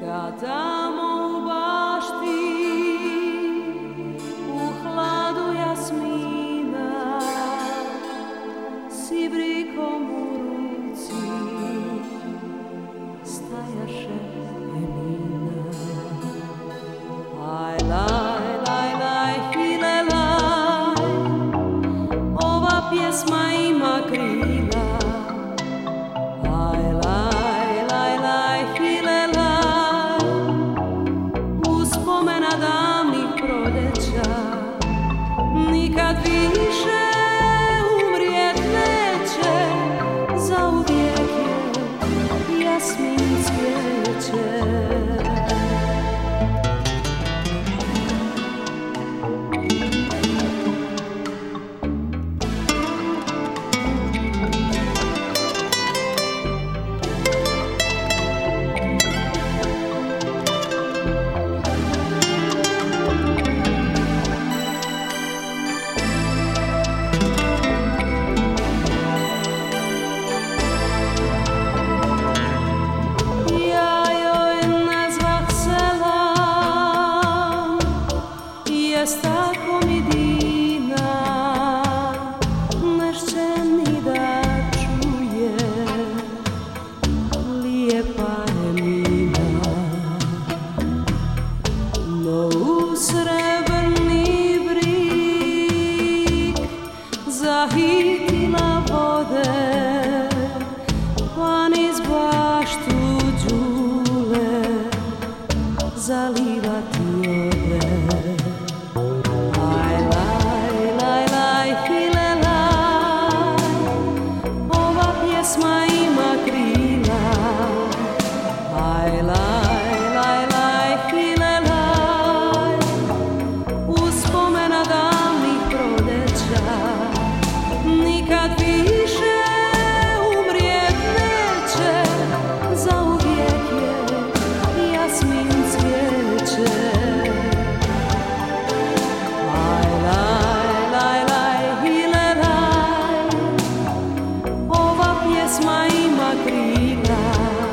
Kad tamo u bašti u hladu jasmina s ibrikom u ruci stajaše Emina. Aj laj, laj, laj, hile laj, ova pjesma ima krila. Aj laj, laj, laj, hile laj, uspomena davnih proleća nikad više umrijet neće, zauvijek je jasmin cvijeće. Tako mi dina, nešće ni da čuje, lijepa Emina. No u srebrni brik zahitila vode, pa niz baštu đule zali